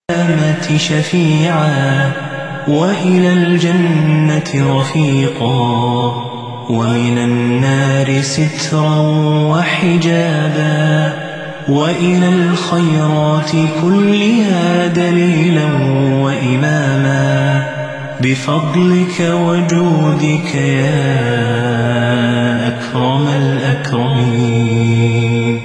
القيامة شفيعا وإلى الجنة رفيقا ومن النار سترا وحجابا وإلى الخيرات كلها دليلا وإماما بفضلك وجودك يا أكرم الأكرمين.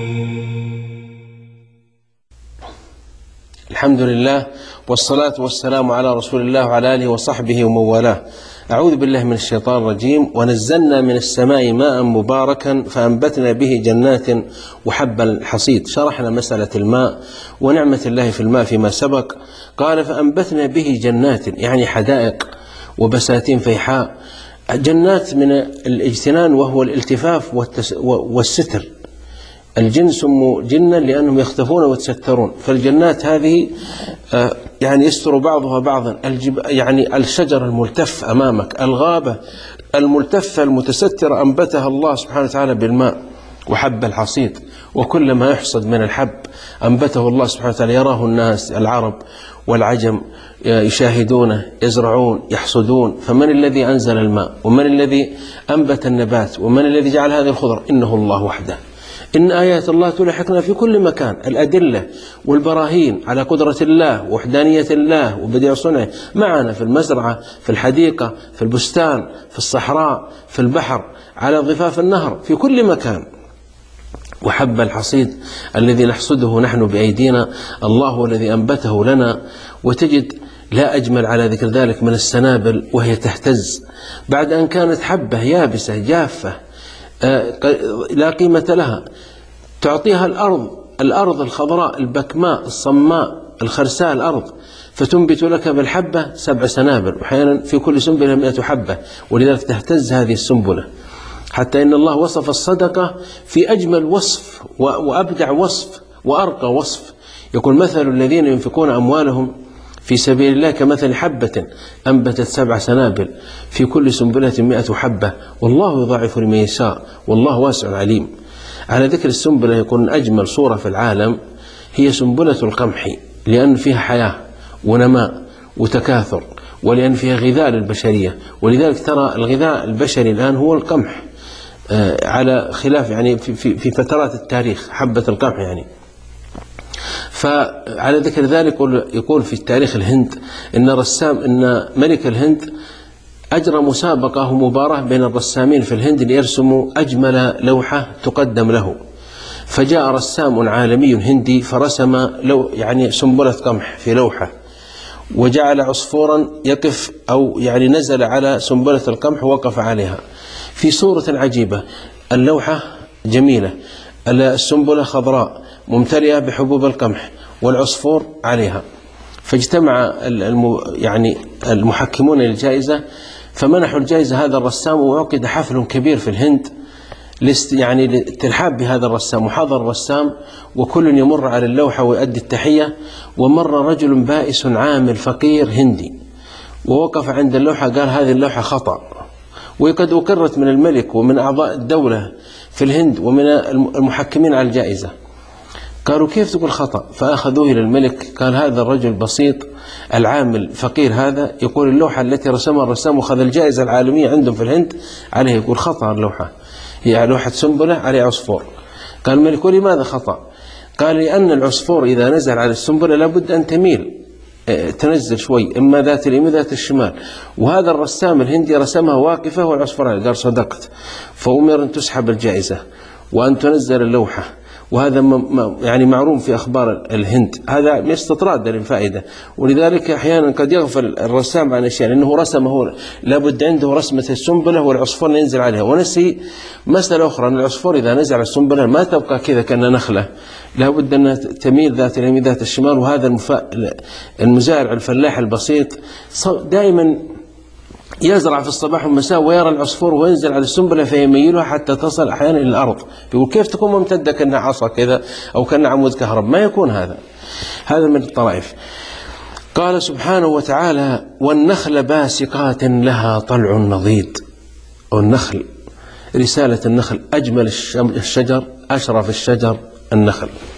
الحمد لله والصلاة والسلام على رسول الله وعلى آله وصحبه ومن والاه. أعوذ بالله من الشيطان الرجيم. ونزلنا من السماء ماء مباركا فأنبتنا به جنات وحب الحصيد. شرحنا مسألة الماء ونعمة الله في الماء فيما سبق. قال فأنبتنا به جنات يعني حدائق وبساتين فيحاء. جنات من الاجتنان وهو الالتفاف والستر. الجن سموا جنا لأنهم يختفون ويتسترون، فالجنات هذه يعني يستر بعضها بعضا. يعني الشجر الملتف أمامك، الغابة الملتفة المتسترة أنبتها الله سبحانه وتعالى بالماء وحب الحصيد، وكل ما يحصد من الحب أنبته الله سبحانه وتعالى، يراه الناس العرب والعجم يشاهدونه، يزرعون، يحصدون. فمن الذي أنزل الماء؟ ومن الذي أنبت النبات؟ ومن الذي جعل هذه الخضر؟ إنه الله وحده. إن آيات الله تلحقنا في كل مكان. الأدلة والبراهين على قدرة الله ووحدانية الله وبديع صنعه معنا في المزرعة، في الحديقة، في البستان، في الصحراء، في البحر، على ضفاف النهر، في كل مكان. وحب الحصيد الذي نحصده نحن بأيدينا الله هو الذي أنبته لنا. وتجد لا أجمل على ذكر ذلك من السنابل وهي تهتز بعد أن كانت حبة يابسة جافة لا قيمة لها، تعطيها الأرض الخضراء البكماء الصماء الخرساء الأرض، فتنبت لك بالحبة 7 سنابل، وأحيانا في كل سنبلة 100 حبة، ولذلك تهتز هذه السنبلة. حتى إن الله وصف الصدقة في أجمل وصف وأبدع وصف وأرقى وصف. يقول مثل الذين ينفقون أموالهم في سبيل الله كمثل حبة أنبتت 7 سنابل في كل سنبلة 100 حبة والله يضاعف لمن يشاء والله واسع عليم. على ذكر السنبلة يكون أجمل صورة في العالم هي سنبلة القمح، لأن فيها حياة ونماء وتكاثر، ولأن فيها غذاء للبشرية. ولذلك ترى الغذاء البشري الآن هو القمح، على خلاف يعني في فترات التاريخ حبة القمح يعني. فعلى ذكر ذلك يقول في تاريخ الهند إن ملك الهند أجرى مسابقة ومباراة بين الرسامين في الهند ليرسموا أجمل لوحة تقدم له. فجاء رسام عالمي هندي فرسم يعني سنبلة قمح في لوحة، وجعل عصفورا يقف أو يعني نزل على سنبلة القمح ووقف عليها في صورة عجيبة. اللوحة جميلة، السنبلة خضراء ممتلئة بحبوب القمح والعصفور عليها. فاجتمع يعني المحكمون للجائزة، فمنحوا الجائزة هذا الرسام، وعقد حفل كبير في الهند يعني للترحاب بهذا الرسام. وحضر الرسام وكل يمر على اللوحة ويؤدي التحية. ومر رجل بائس عامل فقير هندي ووقف عند اللوحة، قال هذه اللوحة خطأ، وقد أقرت من الملك ومن أعضاء الدولة في الهند ومن المحكمين على الجائزة. قالوا كيف تقول خطأ؟ فأخذوه إلى الملك. قال هذا الرجل البسيط العامل فقير هذا يقول اللوحة التي رسمها الرسام وخذ الجائزة العالمية عندهم في الهند عليه يقول خطأ، اللوحة هي لوحة سنبلة عليه عصفور. قال الملك ولماذا خطأ؟ قال لأن العصفور إذا نزل على السنبلة لابد أن تنزل شوي، إما ذات اليمين ذات الشمال، وهذا الرسام الهندي رسمها واقفة والعصفور عليه. قال صدقت. فأمر أن تسحب الجائزة وأن تنزل اللوحة، وهذا يعني معروف في أخبار الهند. هذا استطراد للفائدة، ولذلك أحيانا قد يغفل الرسام عن أشياء لأنه رسمه لابد عنده رسمة السنبلة والعصفور ينزل عليها، ونسي مسألة أخرى أن العصفور إذا نزل على السنبلة ما تبقى كذا كأنها نخلة، لابد أنها تميل ذات اليمين ذات الشمال. وهذا المزارع الفلاح البسيط دائما يزرع في الصباح والمساء ويرى العصفور وينزل على السنبلة فيميلها حتى تصل أحيانا إلى الأرض. يقول كيف تكون ممتدة كأنها عصا كذا أو كأنها عمود كهرب؟ ما يكون هذا من الطرائف. قال سبحانه وتعالى والنخل باسقات لها طلع نضيد. والنخل رسالة النخل أجمل الشجر أشرف الشجر النخل،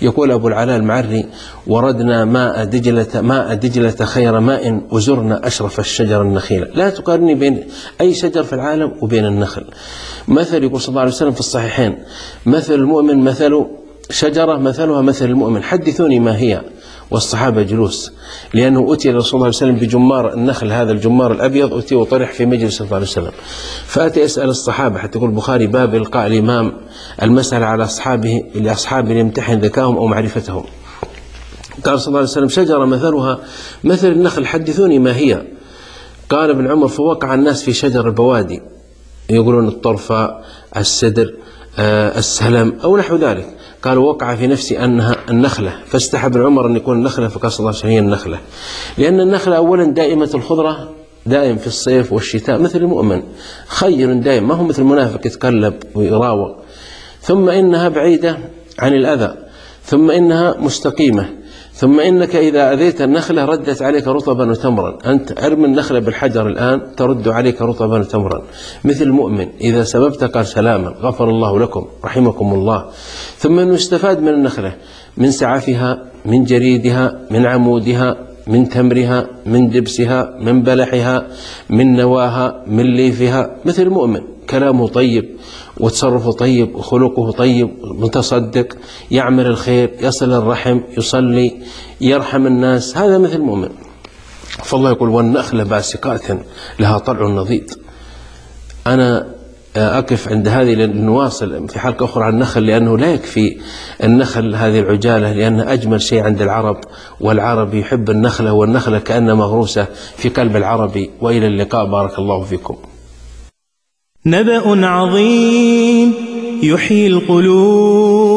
يقول أبو العلاء المعري: وردنا ماء دجلة خير ماء وزرنا أشرف الشجر النخيل. لا تقارني بين أي شجر في العالم وبين النخل. مثل يقول صلى الله عليه وسلم في الصحيحين: مثل المؤمن مثل شجرة مثلها مثل المؤمن، حدثوني ما هي. والصحابة جلوس، لأنه أتي رسول الله صلى الله عليه وسلم بجمار النخل، هذا الجمار الأبيض أتي وطرح في مجلس صلى الله عليه وسلم، فأتى يسأل الصحابة، حتى يقول البخاري: باب إلقاء الإمام المسألة على لأصحابه ليمتحن ذكاهم أو معرفتهم. قال صلى الله عليه وسلم: شجرة مثلها مثل النخل، حدثوني ما هي. قال ابن عمر: فوقع الناس في شجر البوادي، يقولون الطرفة، السدر، السلم أو نحو ذلك. قال: وقع في نفسي أنها النخلة، فاستحب عمر أن يكون النخلة، فقال صلى الله عليه وسلم: هي النخلة. لأن النخلة أولا دائمة الخضرة، دائم في الصيف والشتاء، مثل المؤمن خير دائم، ما هو مثل المنافق يتقلب ويراوغ. ثم إنها بعيدة عن الأذى، ثم إنها مستقيمة، ثم إنك إذا أذيت النخلة ردت عليك رطبا وتمرا. أنت أرمي النخلة بالحجر الآن ترد عليك رطبا وتمرا. مثل المؤمن إذا سببت قال: سلاما، غفر الله لكم، رحمكم الله. ثم أنه يستفاد من النخلة، من سعفها، من جريدها، من عمودها، من تمرها، من دبسها، من بلحها، من نواها، من ليفها. مثل المؤمن كلامه طيب وتصرفه طيب وخلقه طيب، متصدق، يعمل الخير، يصل الرحم، يصلي، يرحم الناس. هذا مثل المؤمن. فالله يقول: والنخل باسقات لها طلع نضيد. أنا أقف عند هذه لنواصل في حلقة أخرى عن النخل، لأنه لا يكفي النخل هذه العجالة، لأنها أجمل شيء عند العرب، والعربي يحب النخلة، والنخلة كأنها مغروسة في قلب العربي. وإلى اللقاء، بارك الله فيكم. نبأ عظيم يحيي القلوب.